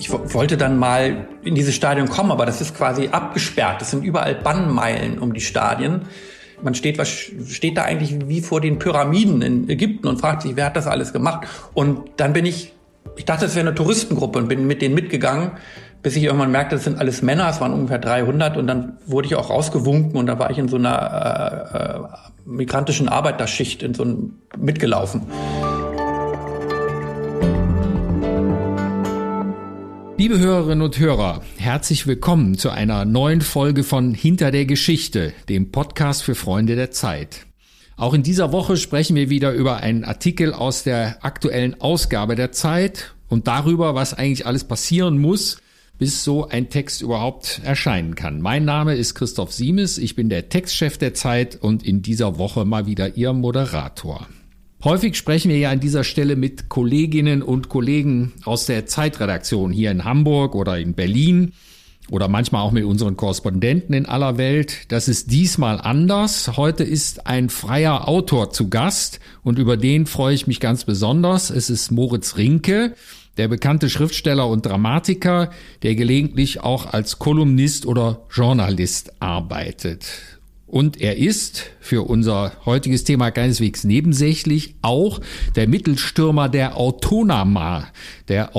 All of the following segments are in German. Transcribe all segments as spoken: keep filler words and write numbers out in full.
Ich w- wollte dann mal in dieses Stadion kommen, aber das ist quasi abgesperrt. Das sind überall Bannmeilen um die Stadien. Man steht, was steht da eigentlich wie vor den Pyramiden in Ägypten und fragt sich, wer hat das alles gemacht? Und dann bin ich, ich dachte, es wäre eine Touristengruppe und bin mit denen mitgegangen, bis ich irgendwann merkte, das sind alles Männer, es waren ungefähr dreihundert und dann wurde ich auch rausgewunken und da war ich in so einer äh, äh, migrantischen Arbeiterschicht in so einem mitgelaufen. Liebe Hörerinnen und Hörer, herzlich willkommen zu einer neuen Folge von Hinter der Geschichte, dem Podcast für Freunde der Zeit. Auch in dieser Woche sprechen wir wieder über einen Artikel aus der aktuellen Ausgabe der Zeit und darüber, was eigentlich alles passieren muss, bis so ein Text überhaupt erscheinen kann. Mein Name ist Christoph Siemes, ich bin der Textchef der Zeit und in dieser Woche mal wieder Ihr Moderator. Häufig sprechen wir ja an dieser Stelle mit Kolleginnen und Kollegen aus der Zeitredaktion hier in Hamburg oder in Berlin oder manchmal auch mit unseren Korrespondenten in aller Welt. Das ist diesmal anders. Heute ist ein freier Autor zu Gast und über den freue ich mich ganz besonders. Es ist Moritz Rinke, der bekannte Schriftsteller und Dramatiker, der gelegentlich auch als Kolumnist oder Journalist arbeitet. Und er ist für unser heutiges Thema keineswegs nebensächlich auch der Mittelstürmer der Autonama, der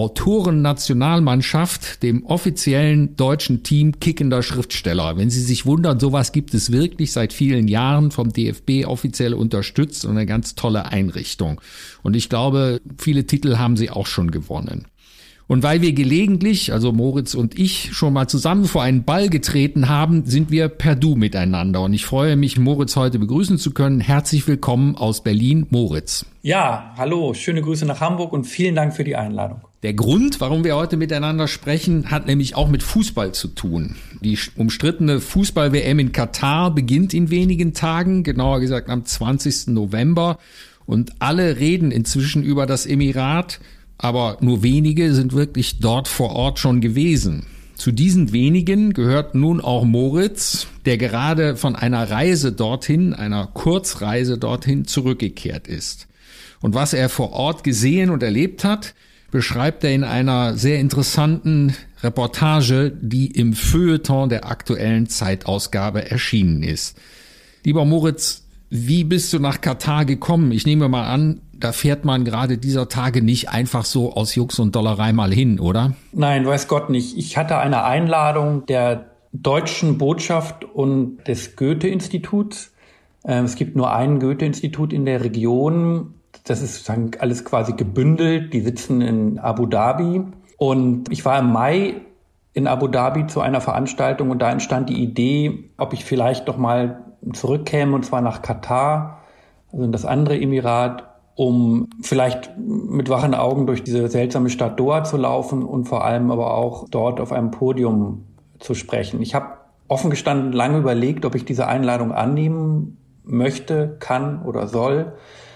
Autorennationalmannschaft, dem offiziellen deutschen Team kickender Schriftsteller. Wenn Sie sich wundern, sowas gibt es wirklich seit vielen Jahren, vom D F B offiziell unterstützt und eine ganz tolle Einrichtung. Und ich glaube, viele Titel haben sie auch schon gewonnen. Und weil wir gelegentlich, also Moritz und ich, schon mal zusammen vor einen Ball getreten haben, sind wir per Du miteinander. Und ich freue mich, Moritz heute begrüßen zu können. Herzlich willkommen aus Berlin, Moritz. Ja, hallo, schöne Grüße nach Hamburg und vielen Dank für die Einladung. Der Grund, warum wir heute miteinander sprechen, hat nämlich auch mit Fußball zu tun. Die umstrittene Fußball-W M in Katar beginnt in wenigen Tagen, genauer gesagt am zwanzigsten November. Und alle reden inzwischen über das Emirat, aber nur wenige sind wirklich dort vor Ort schon gewesen. Zu diesen wenigen gehört nun auch Moritz, der gerade von einer Reise dorthin, einer Kurzreise dorthin zurückgekehrt ist. Und was er vor Ort gesehen und erlebt hat, beschreibt er in einer sehr interessanten Reportage, die im Feuilleton der aktuellen Zeitausgabe erschienen ist. Lieber Moritz, wie bist du nach Katar gekommen? Ich nehme mal an, da fährt man gerade dieser Tage nicht einfach so aus Jux und Dollerei mal hin, oder? Nein, weiß Gott nicht. Ich hatte eine Einladung der Deutschen Botschaft und des Goethe-Instituts. Es gibt nur ein Goethe-Institut in der Region. Das ist sozusagen alles quasi gebündelt. Die sitzen in Abu Dhabi. Und ich war im Mai in Abu Dhabi zu einer Veranstaltung und da entstand die Idee, ob ich vielleicht doch mal zurückkäme, und zwar nach Katar, also in das andere Emirat, um vielleicht mit wachen Augen durch diese seltsame Stadt Doha zu laufen und vor allem aber auch dort auf einem Podium zu sprechen. Ich habe offen gestanden lange überlegt, ob ich diese Einladung annehmen möchte, kann oder soll,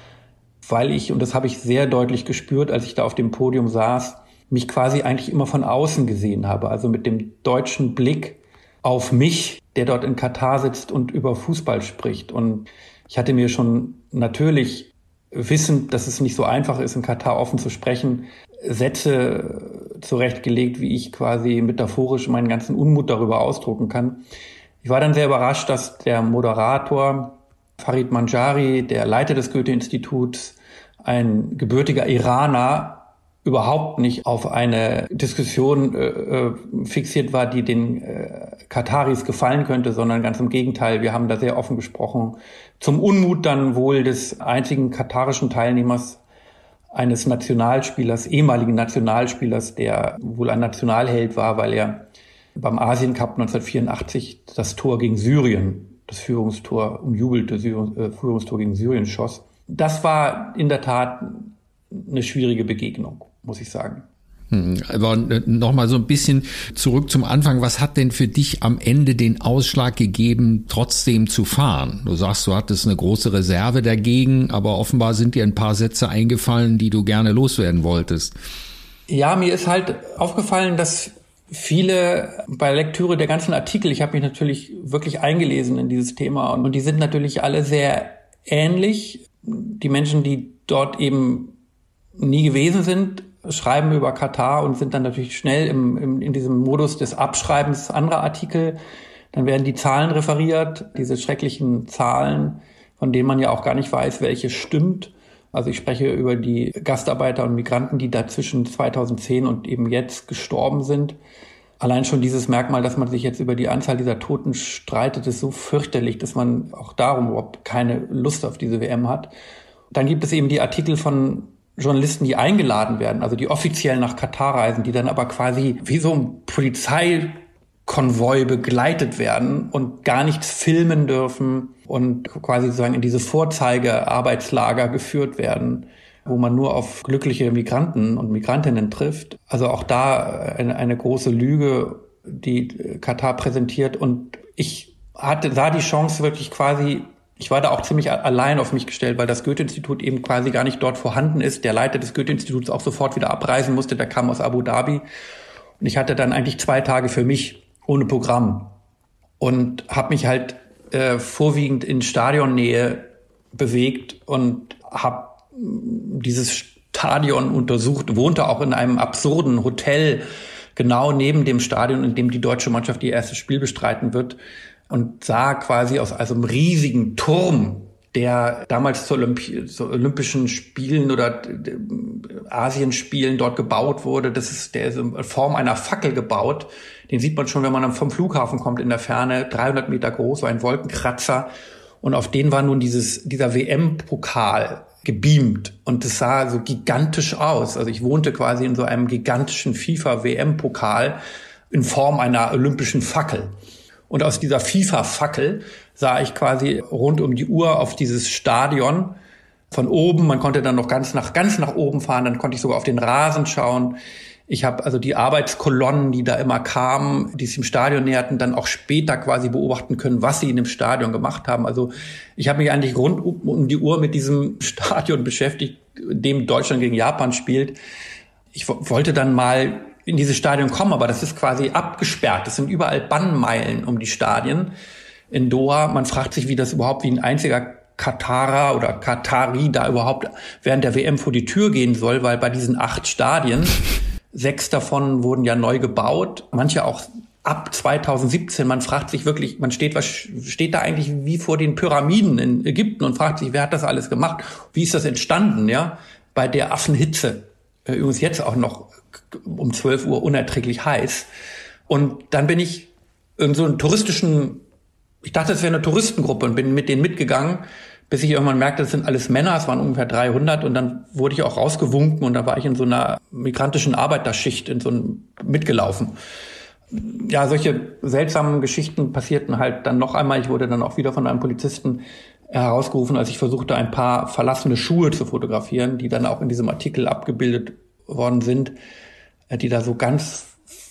weil ich, und das habe ich sehr deutlich gespürt, als ich da auf dem Podium saß, mich quasi eigentlich immer von außen gesehen habe, also mit dem deutschen Blick auf mich, der dort in Katar sitzt und über Fußball spricht. Und ich hatte mir schon natürlich, wissend, dass es nicht so einfach ist, in Katar offen zu sprechen, Sätze zurechtgelegt, wie ich quasi metaphorisch meinen ganzen Unmut darüber ausdrucken kann. Ich war dann sehr überrascht, dass der Moderator Farid Manjari, der Leiter des Goethe-Instituts, ein gebürtiger Iraner, überhaupt nicht auf eine Diskussion äh, fixiert war, die den äh, Kataris gefallen könnte, sondern ganz im Gegenteil. Wir haben da sehr offen gesprochen. Zum Unmut dann wohl des einzigen katarischen Teilnehmers, eines Nationalspielers, ehemaligen Nationalspielers, der wohl ein Nationalheld war, weil er beim Asien Cup neunzehnhundertvierundachtzig das Tor gegen Syrien, das Führungstor, umjubelte Führungstor gegen Syrien schoss. Das war in der Tat eine schwierige Begegnung, muss ich sagen. Aber noch mal so ein bisschen zurück zum Anfang. Was hat denn für dich am Ende den Ausschlag gegeben, trotzdem zu fahren? Du sagst, du hattest eine große Reserve dagegen, aber offenbar sind dir ein paar Sätze eingefallen, die du gerne loswerden wolltest. Ja, mir ist halt aufgefallen, dass viele bei Lektüre der ganzen Artikel, ich habe mich natürlich wirklich eingelesen in dieses Thema und die sind natürlich alle sehr ähnlich. Die Menschen, die dort eben nie gewesen sind, schreiben über Katar und sind dann natürlich schnell im, im, in diesem Modus des Abschreibens anderer Artikel. Dann werden die Zahlen referiert, diese schrecklichen Zahlen, von denen man ja auch gar nicht weiß, welche stimmt. Also ich spreche über die Gastarbeiter und Migranten, die da zwischen zweitausendzehn und eben jetzt gestorben sind. Allein schon dieses Merkmal, dass man sich jetzt über die Anzahl dieser Toten streitet, ist so fürchterlich, dass man auch darum überhaupt keine Lust auf diese W M hat. Dann gibt es eben die Artikel von Journalisten, die eingeladen werden, also die offiziell nach Katar reisen, die dann aber quasi wie so ein Polizeikonvoi begleitet werden und gar nichts filmen dürfen und quasi sozusagen in diese Vorzeigearbeitslager geführt werden, wo man nur auf glückliche Migranten und Migrantinnen trifft. Also auch da eine, eine große Lüge, die Katar präsentiert. Und ich hatte, sah die Chance wirklich quasi, ich war da auch ziemlich allein auf mich gestellt, weil das Goethe-Institut eben quasi gar nicht dort vorhanden ist. Der Leiter des Goethe-Instituts auch sofort wieder abreisen musste, der kam aus Abu Dhabi. Und ich hatte dann eigentlich zwei Tage für mich ohne Programm und habe mich halt äh, vorwiegend in Stadionnähe bewegt und habe dieses Stadion untersucht, wohnte auch in einem absurden Hotel genau neben dem Stadion, in dem die deutsche Mannschaft ihr erstes Spiel bestreiten wird, und sah quasi aus also einem riesigen Turm, der damals zu, Olympi- zu Olympischen Spielen oder Asienspielen dort gebaut wurde. Das ist, der ist in Form einer Fackel gebaut. Den sieht man schon, wenn man vom Flughafen kommt in der Ferne, dreihundert Meter groß, so ein Wolkenkratzer. Und auf den war nun dieses, dieser W M-Pokal gebeamt. Und das sah so gigantisch aus. Also ich wohnte quasi in so einem gigantischen FIFA-W M-Pokal in Form einer olympischen Fackel. Und aus dieser FIFA-Fackel sah ich quasi rund um die Uhr auf dieses Stadion von oben. Man konnte dann noch ganz nach, ganz nach oben fahren. Dann konnte ich sogar auf den Rasen schauen. Ich habe also die Arbeitskolonnen, die da immer kamen, die sich im Stadion näherten, dann auch später quasi beobachten können, was sie in dem Stadion gemacht haben. Also ich habe mich eigentlich rund um die Uhr mit diesem Stadion beschäftigt, in dem Deutschland gegen Japan spielt. Ich w- wollte dann mal in dieses Stadion kommen, aber das ist quasi abgesperrt. Das sind überall Bannmeilen um die Stadien in Doha. Man fragt sich, wie das überhaupt, wie ein einziger Katarer oder Katari da überhaupt während der W M vor die Tür gehen soll, weil bei diesen acht Stadien, sechs davon wurden ja neu gebaut, manche auch ab zweitausendsiebzehn. Man fragt sich wirklich, man steht, was steht da eigentlich wie vor den Pyramiden in Ägypten und fragt sich, wer hat das alles gemacht? Wie ist das entstanden, ja? Bei der Affenhitze. Übrigens jetzt auch noch um zwölf Uhr unerträglich heiß. Und dann bin ich in so einen touristischen, ich dachte, es wäre eine Touristengruppe und bin mit denen mitgegangen, bis ich irgendwann merkte, das sind alles Männer, es waren ungefähr dreihundert, und dann wurde ich auch rausgewunken und dann war ich in so einer migrantischen Arbeiterschicht in so einem mitgelaufen. Ja, solche seltsamen Geschichten passierten halt dann noch einmal. Ich wurde dann auch wieder von einem Polizisten herausgerufen, als ich versuchte, ein paar verlassene Schuhe zu fotografieren, die dann auch in diesem Artikel abgebildet worden sind, die da so ganz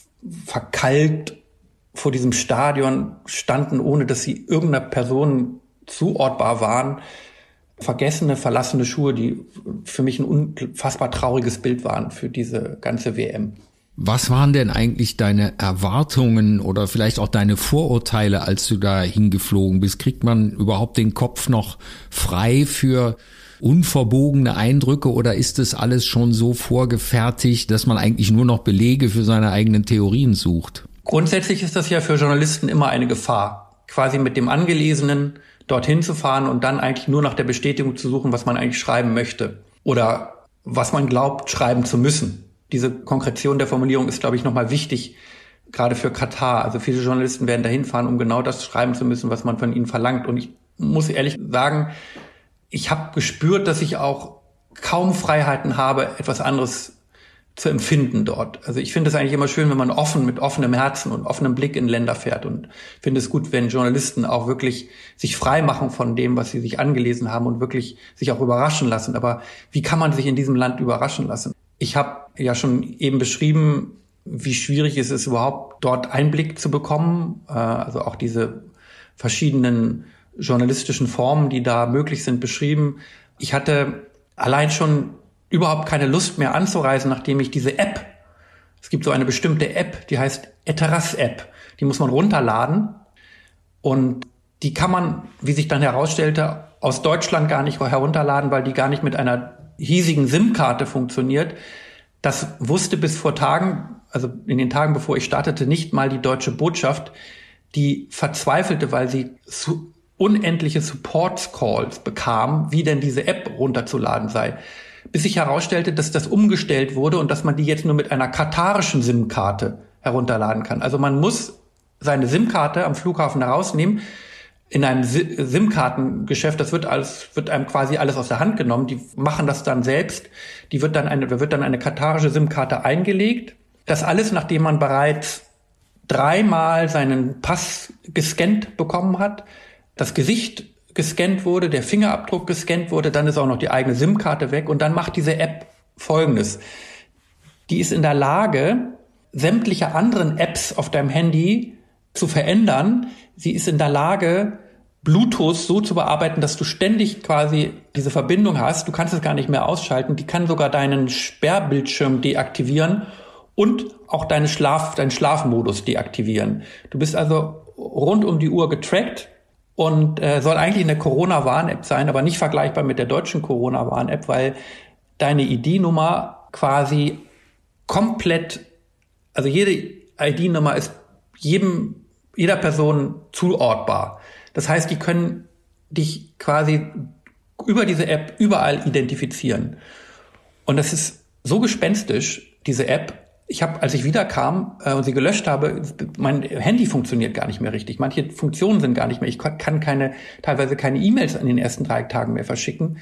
verkalkt vor diesem Stadion standen, ohne dass sie irgendeiner Person zuordbar waren. Vergessene, verlassene Schuhe, die für mich ein unfassbar trauriges Bild waren für diese ganze W M. Was waren denn eigentlich deine Erwartungen oder vielleicht auch deine Vorurteile, als du da hingeflogen bist? Kriegt man überhaupt den Kopf noch frei für unverbogene Eindrücke oder ist das alles schon so vorgefertigt, dass man eigentlich nur noch Belege für seine eigenen Theorien sucht? Grundsätzlich ist das ja für Journalisten immer eine Gefahr, quasi mit dem Angelesenen dorthin zu fahren und dann eigentlich nur nach der Bestätigung zu suchen, was man eigentlich schreiben möchte oder was man glaubt, schreiben zu müssen. Diese Konkretion der Formulierung ist, glaube ich, nochmal wichtig, gerade für Katar. Also viele Journalisten werden dahin fahren, um genau das schreiben zu müssen, was man von ihnen verlangt. Und ich muss ehrlich sagen, ich habe gespürt, dass ich auch kaum Freiheiten habe, etwas anderes zu empfinden dort. Also ich finde es eigentlich immer schön, wenn man offen, mit offenem Herzen und offenem Blick in Länder fährt, und finde es gut, wenn Journalisten auch wirklich sich frei machen von dem, was sie sich angelesen haben und wirklich sich auch überraschen lassen. Aber wie kann man sich in diesem Land überraschen lassen? Ich habe ja schon eben beschrieben, wie schwierig es ist, überhaupt dort Einblick zu bekommen. Also auch diese verschiedenen journalistischen Formen, die da möglich sind, beschrieben. Ich hatte allein schon überhaupt keine Lust mehr anzureisen, nachdem ich diese App, es gibt so eine bestimmte App, die heißt Eteras-App, die muss man runterladen und die kann man, wie sich dann herausstellte, aus Deutschland gar nicht herunterladen, weil die gar nicht mit einer hiesigen SIM-Karte funktioniert. Das wusste bis vor Tagen, also in den Tagen, bevor ich startete, nicht mal die deutsche Botschaft, die verzweifelte, weil sie su- unendliche Support-Calls bekam, wie denn diese App runterzuladen sei. Bis sich herausstellte, dass das umgestellt wurde und dass man die jetzt nur mit einer katarischen SIM-Karte herunterladen kann. Also man muss seine SIM-Karte am Flughafen herausnehmen. In einem SIM-Kartengeschäft, das wird alles, wird einem quasi alles aus der Hand genommen. Die machen das dann selbst. Die wird dann eine, da wird dann eine katarische SIM-Karte eingelegt. Das alles, nachdem man bereits dreimal seinen Pass gescannt bekommen hat, das Gesicht gescannt wurde, der Fingerabdruck gescannt wurde, dann ist auch noch die eigene SIM-Karte weg und dann macht diese App Folgendes. Die ist in der Lage, sämtliche anderen Apps auf deinem Handy zu verändern. Sie ist in der Lage, Bluetooth so zu bearbeiten, dass du ständig quasi diese Verbindung hast. Du kannst es gar nicht mehr ausschalten. Die kann sogar deinen Sperrbildschirm deaktivieren und auch deine Schlaf, deinen Schlafmodus deaktivieren. Du bist also rund um die Uhr getrackt und äh, soll eigentlich eine Corona-Warn-App sein, aber nicht vergleichbar mit der deutschen Corona-Warn-App, weil deine I D-Nummer quasi komplett, also jede I D-Nummer ist jedem, jeder Person zuortbar. Das heißt, die können dich quasi über diese App überall identifizieren. Und das ist so gespenstisch, diese App. Ich habe, als ich wiederkam äh, und sie gelöscht habe, mein Handy funktioniert gar nicht mehr richtig. Manche Funktionen sind gar nicht mehr. Ich kann keine, teilweise keine E-Mails in den ersten drei Tagen mehr verschicken.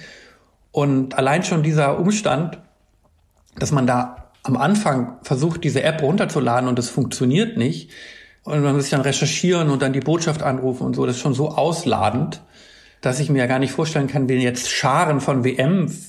Und allein schon dieser Umstand, dass man da am Anfang versucht, diese App runterzuladen und es funktioniert nicht, und man muss dann recherchieren und dann die Botschaft anrufen und so, das ist schon so ausladend, dass ich mir ja gar nicht vorstellen kann, wenn jetzt Scharen von W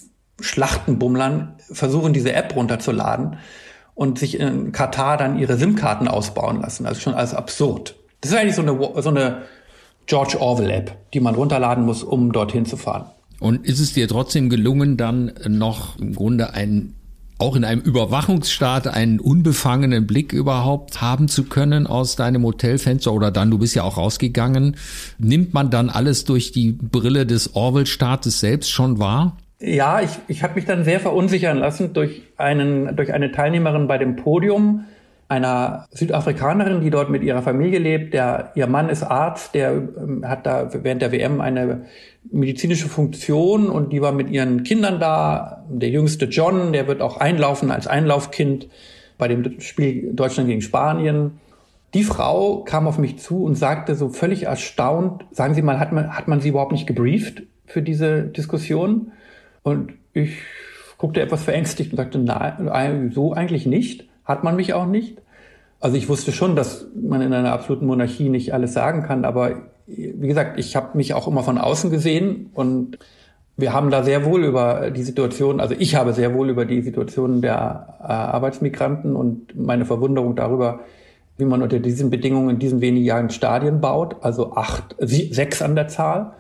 M-Schlachtenbummlern versuchen, diese App runterzuladen und sich in Katar dann ihre SIM-Karten ausbauen lassen. Also schon alles absurd. Das ist eigentlich so eine, so eine George Orwell-App, die man runterladen muss, um dorthin zu fahren. Und ist es dir trotzdem gelungen, dann noch im Grunde einen, auch in einem Überwachungsstaat einen unbefangenen Blick überhaupt haben zu können aus deinem Hotelfenster oder dann, du bist ja auch rausgegangen, nimmt man dann alles durch die Brille des Orwell-Staates selbst schon wahr? Ja, ich, ich habe mich dann sehr verunsichern lassen durch einen, durch eine Teilnehmerin bei dem Podium, einer Südafrikanerin, die dort mit ihrer Familie lebt. Der, ihr Mann ist Arzt, der ähm, hat da während der W M eine medizinische Funktion und die war mit ihren Kindern da. Der jüngste John, der wird auch einlaufen als Einlaufkind bei dem Spiel Deutschland gegen Spanien. Die Frau kam auf mich zu und sagte so völlig erstaunt, sagen Sie mal, hat man, hat man Sie überhaupt nicht gebrieft für diese Diskussion? Und ich guckte etwas verängstigt und sagte, nein, so eigentlich nicht. Hat man mich auch nicht. Also ich wusste schon, dass man in einer absoluten Monarchie nicht alles sagen kann, aber wie gesagt, ich habe mich auch immer von außen gesehen und wir haben da sehr wohl über die Situation, also ich habe sehr wohl über die Situation der äh, Arbeitsmigranten und meine Verwunderung darüber, wie man unter diesen Bedingungen in diesen wenigen Jahren Stadien baut, also acht, sie, sechs an der Zahl.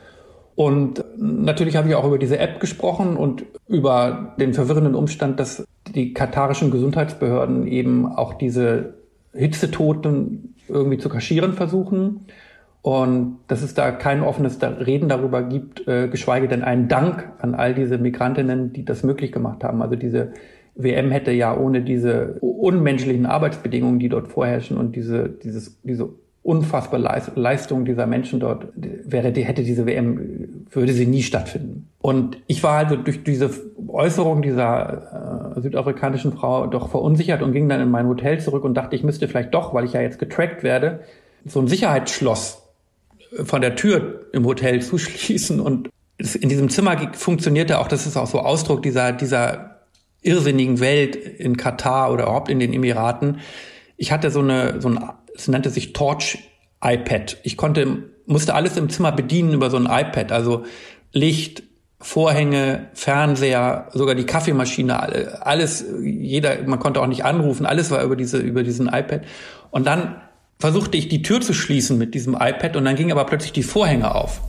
Und natürlich habe ich auch über diese App gesprochen und über den verwirrenden Umstand, dass die katarischen Gesundheitsbehörden eben auch diese Hitzetoten irgendwie zu kaschieren versuchen und dass es da kein offenes Reden darüber gibt, äh, geschweige denn einen Dank an all diese Migrantinnen, die das möglich gemacht haben. Also diese W M hätte ja ohne diese unmenschlichen Arbeitsbedingungen, die dort vorherrschen und diese, dieses, diese unfassbare Leistung dieser Menschen dort, wäre, die hätte diese W M, würde sie nie stattfinden. Und ich war halt durch diese Äußerung dieser äh, südafrikanischen Frau doch verunsichert und ging dann in mein Hotel zurück und dachte, ich müsste vielleicht doch, weil ich ja jetzt getrackt werde, so ein Sicherheitsschloss von der Tür im Hotel zuschließen. Und in diesem Zimmer funktionierte auch, das ist auch so Ausdruck dieser, dieser irrsinnigen Welt in Katar oder überhaupt in den Emiraten. Ich hatte so eine, so ein, es nannte sich Torch-iPad. Ich konnte, musste alles im Zimmer bedienen über so ein iPad. Also Licht, Vorhänge, Fernseher, sogar die Kaffeemaschine, alles, jeder, man konnte auch nicht anrufen, alles war über diese, über diesen iPad. Und dann versuchte ich die Tür zu schließen mit diesem iPad und dann gingen aber plötzlich die Vorhänge auf.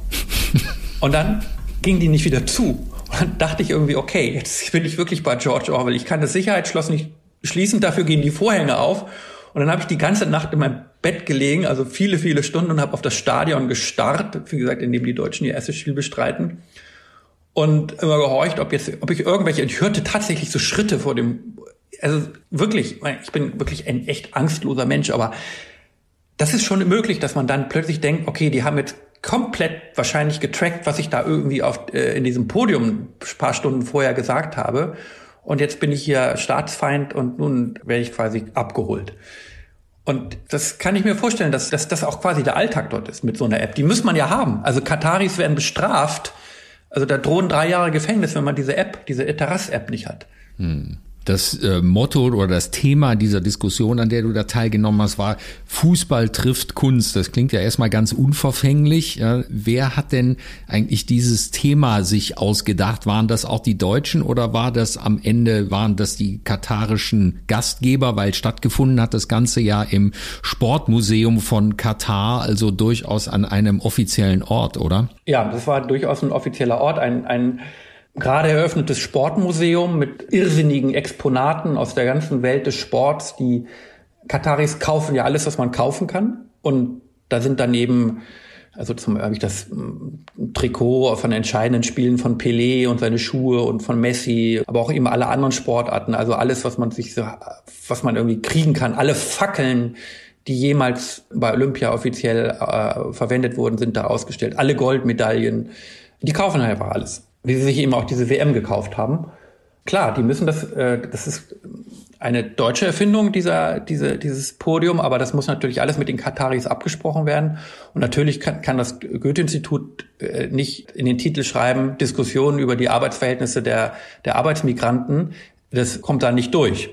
Und dann gingen die nicht wieder zu. Und dann dachte ich irgendwie, okay, jetzt bin ich wirklich bei George Orwell. Ich kann das Sicherheitsschloss nicht schließen, dafür gehen die Vorhänge auf. Und dann habe ich die ganze Nacht in meinem Bett gelegen, also viele, viele Stunden und habe auf das Stadion gestarrt, wie gesagt, in dem die Deutschen ihr erstes Spiel bestreiten. Und immer gehorcht, ob jetzt, ob ich irgendwelche, ich hörte tatsächlich so Schritte vor dem also wirklich, ich bin wirklich ein echt angstloser Mensch, aber das ist schon möglich, dass man dann plötzlich denkt, okay, die haben jetzt komplett wahrscheinlich getrackt, was ich da irgendwie auf, äh, in diesem Podium ein paar Stunden vorher gesagt habe. Und jetzt bin ich hier Staatsfeind und nun werde ich quasi abgeholt. Und das kann ich mir vorstellen, dass, dass das auch quasi der Alltag dort ist mit so einer App. Die muss man ja haben. Also Kataris werden bestraft. Also da drohen drei Jahre Gefängnis, wenn man diese App, diese Eteras-App nicht hat. Hm. Das äh, Motto oder das Thema dieser Diskussion, an der du da teilgenommen hast, war Fußball trifft Kunst. Das klingt ja erstmal ganz unverfänglich. Ja, wer hat denn eigentlich dieses Thema sich ausgedacht? Waren das auch die Deutschen oder war das am Ende, waren das die katarischen Gastgeber? Weil stattgefunden hat das Ganze ja im Sportmuseum von Katar, also durchaus an einem offiziellen Ort, oder? Ja, das war durchaus ein offizieller Ort, ein, ein gerade eröffnetes Sportmuseum mit irrsinnigen Exponaten aus der ganzen Welt des Sports. Die Kataris kaufen ja alles, was man kaufen kann. Und da sind dann eben, also zum Beispiel habe ich das Trikot von entscheidenden Spielen von Pelé und seine Schuhe und von Messi, aber auch eben alle anderen Sportarten. Also alles, was man sich so, was man irgendwie kriegen kann. Alle Fackeln, die jemals bei Olympia offiziell äh, verwendet wurden, sind da ausgestellt. Alle Goldmedaillen. Die kaufen einfach alles. Wie sie sich eben auch diese W M gekauft haben. Klar, die müssen das, äh, das ist eine deutsche Erfindung, dieser, diese, dieses Podium, aber das muss natürlich alles mit den Kataris abgesprochen werden. Und natürlich kann, kann das Goethe-Institut äh, nicht in den Titel schreiben, Diskussionen über die Arbeitsverhältnisse der, der Arbeitsmigranten. Das kommt da nicht durch.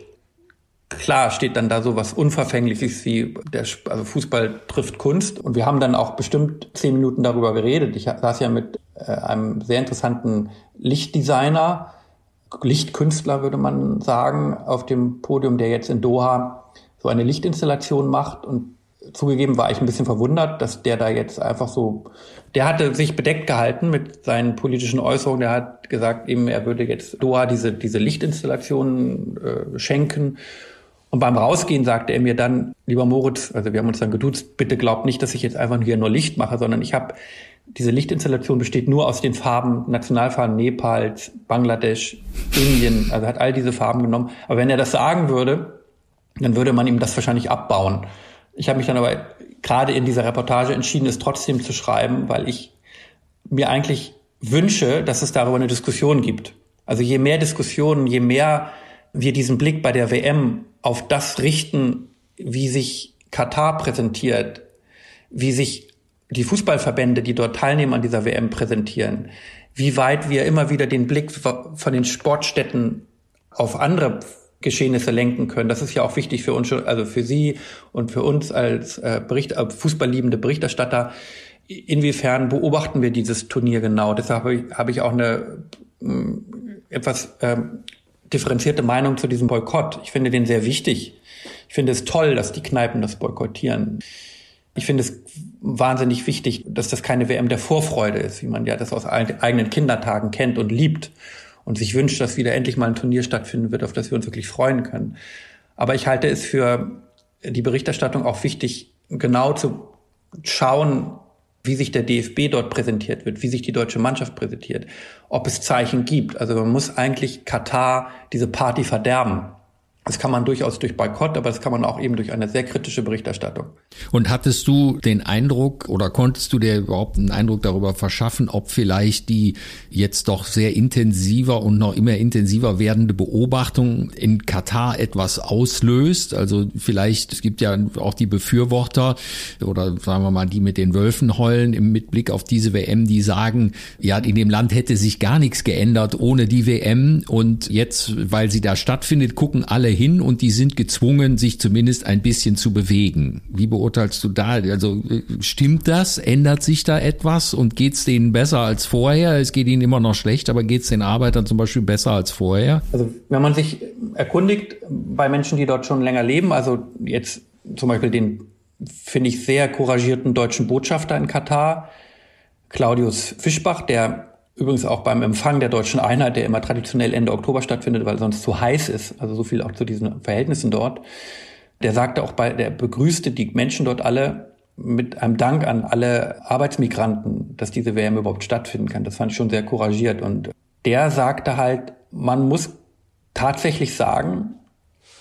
Klar steht dann da so was Unverfängliches wie der, also Fußball trifft Kunst. Und wir haben dann auch bestimmt zehn Minuten darüber geredet. Ich saß ja mit äh, einem sehr interessanten Lichtdesigner, Lichtkünstler würde man sagen, auf dem Podium, der jetzt in Doha so eine Lichtinstallation macht. Und zugegeben war ich ein bisschen verwundert, dass der da jetzt einfach so, der hatte sich bedeckt gehalten mit seinen politischen Äußerungen. Der hat gesagt, eben er würde jetzt Doha diese diese Lichtinstallation äh, schenken. Und beim Rausgehen sagte er mir dann, lieber Moritz, also wir haben uns dann geduzt, bitte glaubt nicht, dass ich jetzt einfach hier nur Licht mache, sondern ich habe, diese Lichtinstallation besteht nur aus den Farben, Nationalfarben Nepals, Bangladesch, Indien, also hat all diese Farben genommen. Aber wenn er das sagen würde, dann würde man ihm das wahrscheinlich abbauen. Ich habe mich dann aber gerade in dieser Reportage entschieden, es trotzdem zu schreiben, weil ich mir eigentlich wünsche, dass es darüber eine Diskussion gibt. Also je mehr Diskussionen, je mehr wir diesen Blick bei der W M auf das richten, wie sich Katar präsentiert, wie sich die Fußballverbände, die dort teilnehmen an dieser W M, präsentieren, wie weit wir immer wieder den Blick von den Sportstätten auf andere Geschehnisse lenken können. Das ist ja auch wichtig für uns, also für Sie und für uns als äh, Bericht, äh, fußballliebende Berichterstatter. Inwiefern beobachten wir dieses Turnier genau? Deshalb habe ich, habe ich auch eine mh, etwas ähm, differenzierte Meinung zu diesem Boykott. Ich finde den sehr wichtig. Ich finde es toll, dass die Kneipen das boykottieren. Ich finde es wahnsinnig wichtig, dass das keine W M der Vorfreude ist, wie man ja das aus eigenen Kindertagen kennt und liebt und sich wünscht, dass wieder endlich mal ein Turnier stattfinden wird, auf das wir uns wirklich freuen können. Aber ich halte es für die Berichterstattung auch wichtig, genau zu schauen, wie sich der D F B dort präsentiert wird, wie sich die deutsche Mannschaft präsentiert, ob es Zeichen gibt. Also man muss eigentlich Katar diese Party verderben. Das kann man durchaus durch Boykott, aber das kann man auch eben durch eine sehr kritische Berichterstattung. Und hattest du den Eindruck oder konntest du dir überhaupt einen Eindruck darüber verschaffen, ob vielleicht die jetzt doch sehr intensiver und noch immer intensiver werdende Beobachtung in Katar etwas auslöst? Also vielleicht, es gibt ja auch die Befürworter oder sagen wir mal die mit den Wölfen heulen im mit Blick auf diese W M, die sagen, ja, in dem Land hätte sich gar nichts geändert ohne die W M und jetzt, weil sie da stattfindet, gucken alle hin und die sind gezwungen, sich zumindest ein bisschen zu bewegen. Wie beurteilst du da? Also stimmt das? Ändert sich da etwas und geht's denen besser als vorher? Es geht ihnen immer noch schlecht, aber geht's den Arbeitern zum Beispiel besser als vorher? Also wenn man sich erkundigt bei Menschen, die dort schon länger leben, also jetzt zum Beispiel den, finde ich, sehr couragierten deutschen Botschafter in Katar, Claudius Fischbach, der übrigens auch beim Empfang der deutschen Einheit, der immer traditionell Ende Oktober stattfindet, weil sonst zu heiß ist, also so viel auch zu diesen Verhältnissen dort. Der sagte auch bei, der begrüßte die Menschen dort alle mit einem Dank an alle Arbeitsmigranten, dass diese W M überhaupt stattfinden kann. Das fand ich schon sehr couragiert. Und der sagte halt, man muss tatsächlich sagen,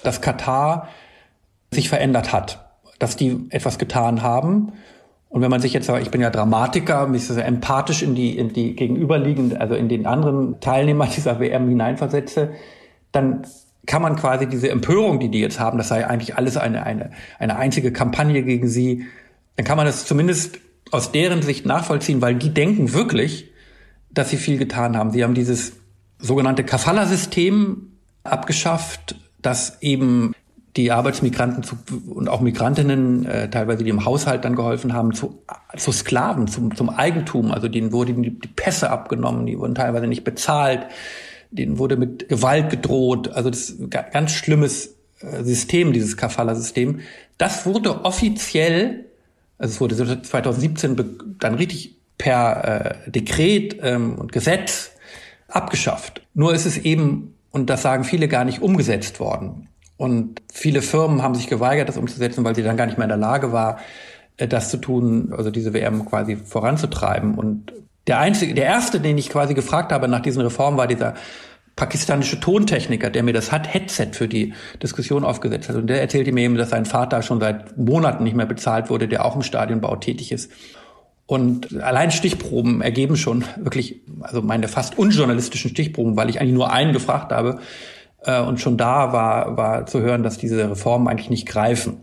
dass Katar sich verändert hat, dass die etwas getan haben. Und wenn man sich jetzt, ich bin ja Dramatiker, mich so empathisch in die, in die gegenüberliegenden, also in den anderen Teilnehmer dieser W M hineinversetze, dann kann man quasi diese Empörung, die die jetzt haben, das sei eigentlich alles eine, eine, eine einzige Kampagne gegen sie, dann kann man das zumindest aus deren Sicht nachvollziehen, weil die denken wirklich, dass sie viel getan haben. Sie haben dieses sogenannte Kafala-System abgeschafft, das eben die Arbeitsmigranten zu, und auch Migrantinnen, äh, teilweise die im Haushalt dann geholfen haben, zu, zu Sklaven, zum, zum Eigentum. Also denen wurden die, die Pässe abgenommen, die wurden teilweise nicht bezahlt, denen wurde mit Gewalt gedroht. Also das ist ein ganz schlimmes äh, System, dieses Kafala-System. Das wurde offiziell, also es wurde zwanzig siebzehn be- dann richtig per äh, Dekret ähm, und Gesetz abgeschafft. Nur ist es eben, und das sagen viele, gar nicht umgesetzt worden. Und viele Firmen haben sich geweigert, das umzusetzen, weil sie dann gar nicht mehr in der Lage war, das zu tun, also diese W M quasi voranzutreiben. Und der einzige, der erste, den ich quasi gefragt habe nach diesen Reformen, war dieser pakistanische Tontechniker, der mir das Headset für die Diskussion aufgesetzt hat. Und der erzählte mir eben, dass sein Vater schon seit Monaten nicht mehr bezahlt wurde, der auch im Stadionbau tätig ist. Und allein Stichproben ergeben schon wirklich, also meine fast unjournalistischen Stichproben, weil ich eigentlich nur einen gefragt habe. Und schon da war, war zu hören, dass diese Reformen eigentlich nicht greifen.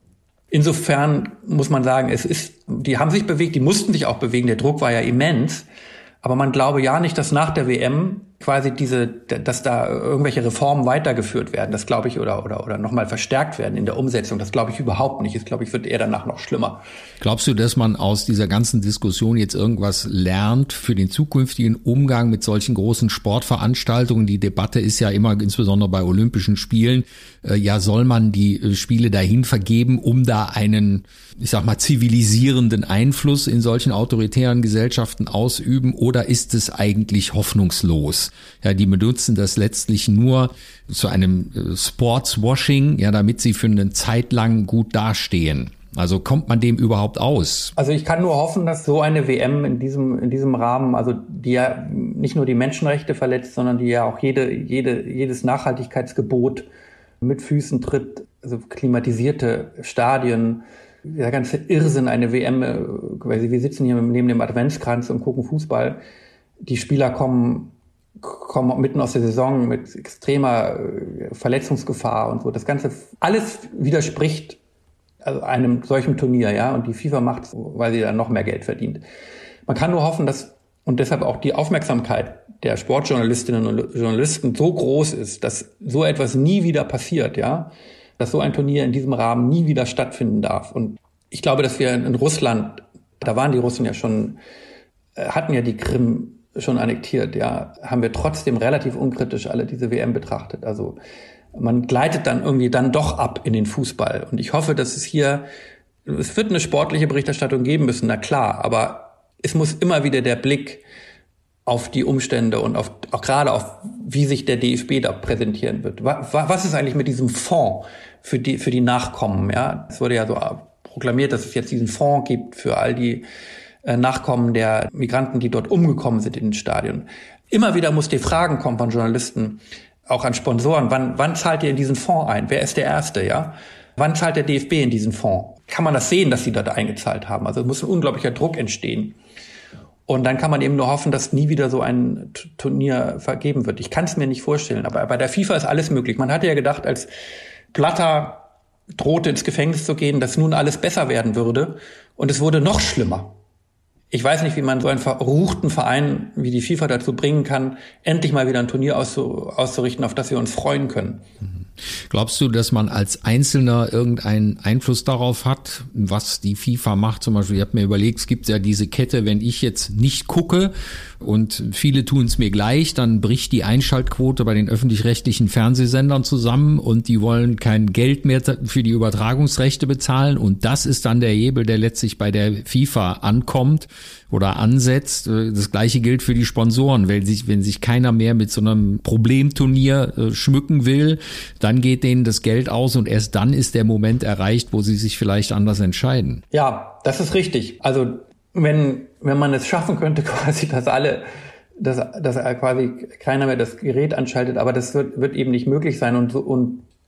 Insofern muss man sagen, es ist, die haben sich bewegt, die mussten sich auch bewegen, der Druck war ja immens. Aber man glaube ja nicht, dass nach der W M quasi diese, dass da irgendwelche Reformen weitergeführt werden. Das glaube ich, oder, oder, oder nochmal verstärkt werden in der Umsetzung. Das glaube ich überhaupt nicht. Das glaube ich, wird eher danach noch schlimmer. Glaubst du, dass man aus dieser ganzen Diskussion jetzt irgendwas lernt für den zukünftigen Umgang mit solchen großen Sportveranstaltungen? Die Debatte ist ja immer, insbesondere bei Olympischen Spielen, äh, ja, soll man die äh, Spiele dahin vergeben, um da einen, ich sag mal, zivilisierenden Einfluss in solchen autoritären Gesellschaften ausüben, oder ist es eigentlich hoffnungslos? Ja, die benutzen das letztlich nur zu einem äh, Sportswashing, ja, damit sie für eine Zeit lang gut dastehen. Also kommt man dem überhaupt aus? Also ich kann nur hoffen, dass so eine W M in diesem in diesem Rahmen, also die ja nicht nur die Menschenrechte verletzt, sondern die ja auch jede jede jedes Nachhaltigkeitsgebot mit Füßen tritt, also klimatisierte Stadien, der ganze Irrsinn, eine W M, weil wir sitzen hier neben dem Adventskranz und gucken Fußball. Die Spieler kommen kommen mitten aus der Saison mit extremer Verletzungsgefahr und so. Das Ganze, alles widerspricht also einem solchen Turnier, ja. Und die FIFA macht es, weil sie dann noch mehr Geld verdient. Man kann nur hoffen, dass, und deshalb auch die Aufmerksamkeit der Sportjournalistinnen und Journalisten so groß ist, dass so etwas nie wieder passiert, ja. Dass so ein Turnier in diesem Rahmen nie wieder stattfinden darf. Und ich glaube, dass wir in Russland, da waren die Russen ja schon, hatten ja die Krim schon annektiert, ja, haben wir trotzdem relativ unkritisch alle diese W M betrachtet. Also man gleitet dann irgendwie dann doch ab in den Fußball. Und ich hoffe, dass es hier, es wird eine sportliche Berichterstattung geben müssen, na klar, aber es muss immer wieder der Blick auf die Umstände und auf, auch gerade auf, wie sich der D F B da präsentieren wird. Was ist eigentlich mit diesem Fonds für die, für die Nachkommen, ja? Es wurde ja so proklamiert, dass es jetzt diesen Fonds gibt für all die Nachkommen der Migranten, die dort umgekommen sind in den Stadien. Immer wieder muss die Fragen kommen von Journalisten, auch an Sponsoren. Wann, wann zahlt ihr in diesen Fonds ein? Wer ist der Erste, ja? Wann zahlt der D F B in diesen Fonds? Kann man das sehen, dass sie dort eingezahlt haben? Also es muss ein unglaublicher Druck entstehen. Und dann kann man eben nur hoffen, dass nie wieder so ein T- Turnier vergeben wird. Ich kann es mir nicht vorstellen, aber bei der FIFA ist alles möglich. Man hatte ja gedacht, als Blatter drohte ins Gefängnis zu gehen, dass nun alles besser werden würde. Und es wurde noch schlimmer. Ich weiß nicht, wie man so einen verruchten Verein wie die FIFA dazu bringen kann, endlich mal wieder ein Turnier auszurichten, auf das wir uns freuen können. Glaubst du, dass man als Einzelner irgendeinen Einfluss darauf hat, was die FIFA macht? Zum Beispiel, ich habe mir überlegt, es gibt ja diese Kette, wenn ich jetzt nicht gucke und viele tun es mir gleich, dann bricht die Einschaltquote bei den öffentlich-rechtlichen Fernsehsendern zusammen und die wollen kein Geld mehr für die Übertragungsrechte bezahlen, und das ist dann der Hebel, der letztlich bei der FIFA ankommt oder ansetzt. Das Gleiche gilt für die Sponsoren. Wenn sich, wenn sich keiner mehr mit so einem Problemturnier äh, schmücken will, dann geht denen das Geld aus und erst dann ist der Moment erreicht, wo sie sich vielleicht anders entscheiden. Ja, das ist richtig. Also wenn wenn man es schaffen könnte, quasi, dass alle, dass, dass quasi keiner mehr das Gerät anschaltet, aber das wird, wird eben nicht möglich sein. Und, so, und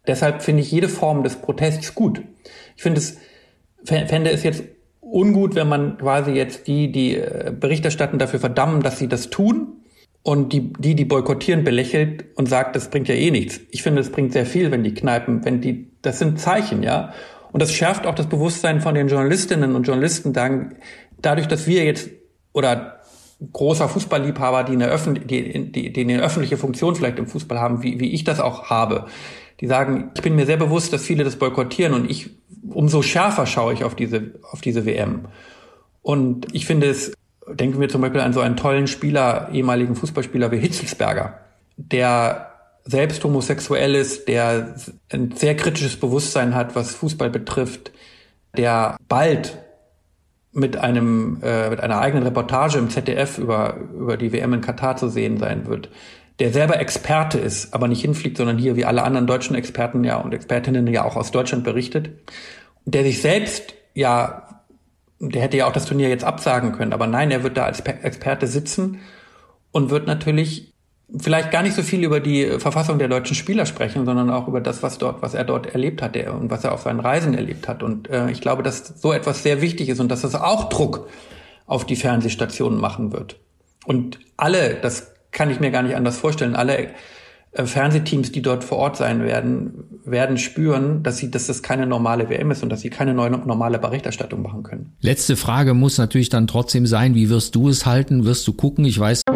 Deshalb finde ich jede Form des Protests gut. Ich finde es, fände es jetzt ungut, wenn man quasi jetzt die, die Bericht erstatten, dafür verdammen, dass sie das tun und die, die, die boykottieren, belächelt und sagt, das bringt ja eh nichts. Ich finde, es bringt sehr viel, wenn die Kneipen, wenn die, das sind Zeichen, ja. Und das schärft auch das Bewusstsein von den Journalistinnen und Journalisten, sagen, dadurch, dass wir jetzt, oder großer Fußballliebhaber, die eine, öffentlich, die, die, die eine öffentliche Funktion vielleicht im Fußball haben, wie, wie ich das auch habe, die sagen, ich bin mir sehr bewusst, dass viele das boykottieren und ich, umso schärfer schaue ich auf diese, auf diese W M. Und ich finde es, denken wir zum Beispiel an so einen tollen Spieler, ehemaligen Fußballspieler wie Hitzelsberger, der selbst homosexuell ist, der ein sehr kritisches Bewusstsein hat, was Fußball betrifft, der bald mit einem äh, mit einer eigenen Reportage im Z D F über über die W M in Katar zu sehen sein wird, der selber Experte ist, aber nicht hinfliegt, sondern hier wie alle anderen deutschen Experten ja und Expertinnen ja auch aus Deutschland berichtet, der sich selbst ja, der hätte ja auch das Turnier jetzt absagen können, aber nein, er wird da als Experte sitzen und wird natürlich vielleicht gar nicht so viel über die Verfassung der deutschen Spieler sprechen, sondern auch über das, was dort, was er dort erlebt hat der, und was er auf seinen Reisen erlebt hat. Und äh, ich glaube, dass so etwas sehr wichtig ist und dass das auch Druck auf die Fernsehstationen machen wird. Und alle, das kann ich mir gar nicht anders vorstellen, alle äh, Fernsehteams, die dort vor Ort sein werden, werden spüren, dass sie, dass das keine normale W M ist und dass sie keine neue, normale Berichterstattung machen können. Letzte Frage muss natürlich dann trotzdem sein, wie wirst du es halten? Wirst du gucken? Ich weiß...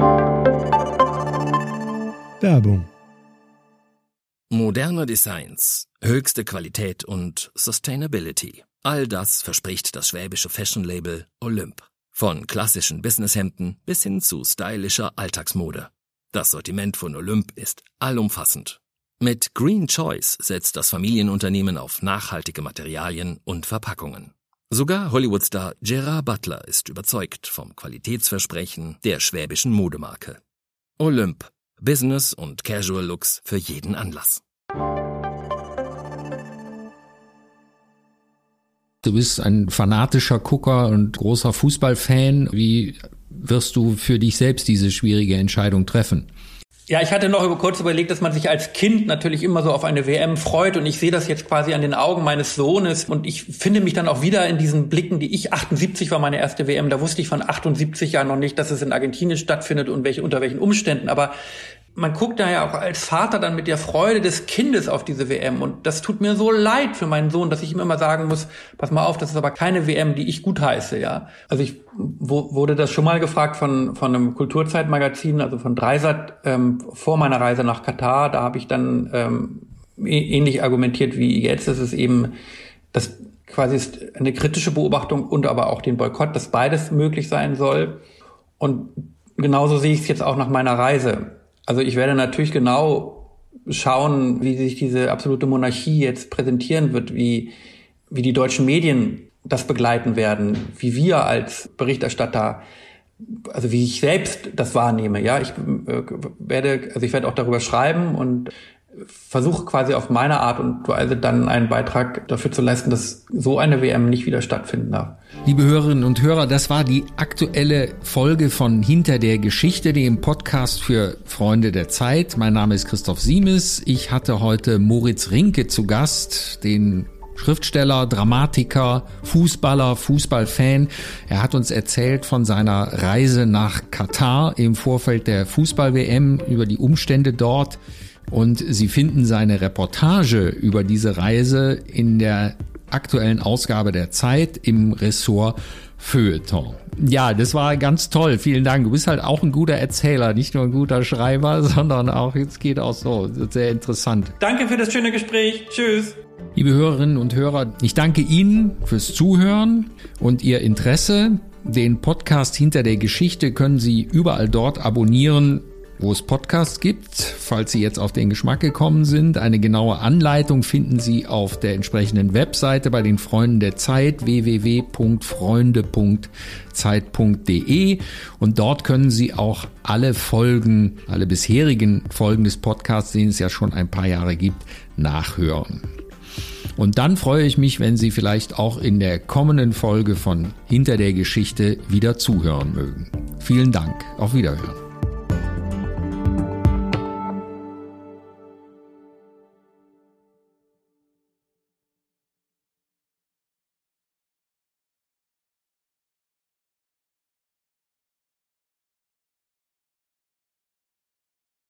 Werbung. Moderne Designs, höchste Qualität und Sustainability. All das verspricht das schwäbische Fashion-Label Olymp. Von klassischen Businesshemden bis hin zu stylischer Alltagsmode. Das Sortiment von Olymp ist allumfassend. Mit Green Choice setzt das Familienunternehmen auf nachhaltige Materialien und Verpackungen. Sogar Hollywood-Star Gerard Butler ist überzeugt vom Qualitätsversprechen der schwäbischen Modemarke. Olymp. Business- und Casual-Looks für jeden Anlass. Du bist ein fanatischer Gucker und großer Fußballfan. Wie wirst du für dich selbst diese schwierige Entscheidung treffen? Ja, ich hatte noch kurz überlegt, dass man sich als Kind natürlich immer so auf eine W M freut und ich sehe das jetzt quasi an den Augen meines Sohnes und ich finde mich dann auch wieder in diesen Blicken, die ich, achtundsiebzig war meine erste W M, da wusste ich von achtundsiebzig ja noch nicht, dass es in Argentinien stattfindet und welche, unter welchen Umständen, aber man guckt da ja auch als Vater dann mit der Freude des Kindes auf diese W M und das tut mir so leid für meinen Sohn, dass ich ihm immer sagen muss, pass mal auf, das ist aber keine W M, die ich gutheiße, ja. Also ich wo, wurde das schon mal gefragt von von einem Kulturzeitmagazin, also von Dreisat, ähm, vor meiner Reise nach Katar, da habe ich dann ähm, ähnlich argumentiert wie jetzt, das ist eben, das quasi ist eine kritische Beobachtung und aber auch den Boykott, dass beides möglich sein soll und genauso sehe ich es jetzt auch nach meiner Reise. Also ich werde natürlich genau schauen, wie sich diese absolute Monarchie jetzt präsentieren wird, wie, wie die deutschen Medien das begleiten werden, wie wir als Berichterstatter, also wie ich selbst das wahrnehme. Ja, ich äh, werde, also ich werde auch darüber schreiben und versuche quasi auf meine Art und Weise dann einen Beitrag dafür zu leisten, dass so eine W M nicht wieder stattfinden darf. Liebe Hörerinnen und Hörer, das war die aktuelle Folge von Hinter der Geschichte, dem Podcast für Freunde der Zeit. Mein Name ist Christoph Siemes. Ich hatte heute Moritz Rinke zu Gast, den Schriftsteller, Dramatiker, Fußballer, Fußballfan. Er hat uns erzählt von seiner Reise nach Katar im Vorfeld der Fußball-W M, über die Umstände dort. Und Sie finden seine Reportage über diese Reise in der aktuellen Ausgabe der Zeit im Ressort Feuilleton. Ja, das war ganz toll. Vielen Dank. Du bist halt auch ein guter Erzähler, nicht nur ein guter Schreiber, sondern auch, jetzt geht auch so, sehr interessant. Danke für das schöne Gespräch. Tschüss. Liebe Hörerinnen und Hörer, ich danke Ihnen fürs Zuhören und Ihr Interesse. Den Podcast Hinter der Geschichte können Sie überall dort abonnieren, wo es Podcasts gibt, falls Sie jetzt auf den Geschmack gekommen sind. Eine genaue Anleitung finden Sie auf der entsprechenden Webseite bei den Freunden der Zeit, w w w punkt freunde punkt zeit punkt d e, und dort können Sie auch alle Folgen, alle bisherigen Folgen des Podcasts, den es ja schon ein paar Jahre gibt, nachhören. Und dann freue ich mich, wenn Sie vielleicht auch in der kommenden Folge von Hinter der Geschichte wieder zuhören mögen. Vielen Dank. Auf Wiederhören.